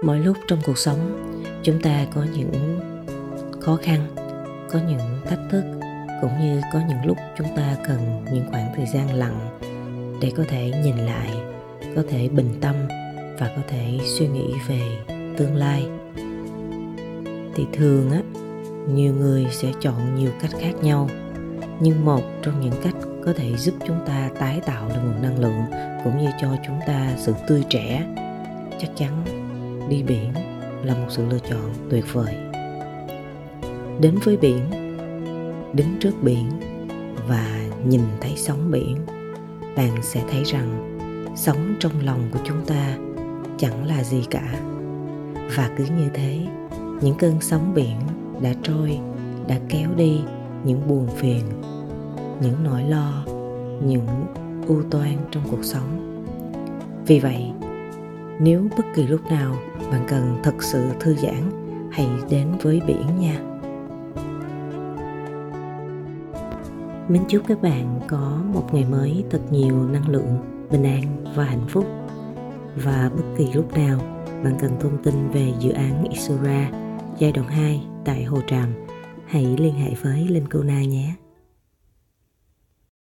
Mỗi lúc trong cuộc sống, chúng ta có những khó khăn, có những thách thức, cũng như có những lúc chúng ta cần những khoảng thời gian lặng để có thể nhìn lại, có thể bình tâm và có thể suy nghĩ về tương lai. Thì thường nhiều người sẽ chọn nhiều cách khác nhau, nhưng một trong những cách có thể giúp chúng ta tái tạo được nguồn năng lượng cũng như cho chúng ta sự tươi trẻ, chắc chắn đi biển là một sự lựa chọn tuyệt vời. Đến với biển, đứng trước biển và nhìn thấy sóng biển, bạn sẽ thấy rằng sóng trong lòng của chúng ta chẳng là gì cả. Và cứ như thế, những cơn sóng biển đã trôi, đã kéo đi những buồn phiền, những nỗi lo, những ưu toan trong cuộc sống. Vì vậy, nếu bất kỳ lúc nào bạn cần thật sự thư giãn, hãy đến với biển nha. Mến chúc các bạn có một ngày mới thật nhiều năng lượng, bình an và hạnh phúc. Và bất kỳ lúc nào bạn cần thông tin về dự án Isura giai đoạn 2 tại Hồ Tràm, hãy liên hệ với Linh Cô Na nhé.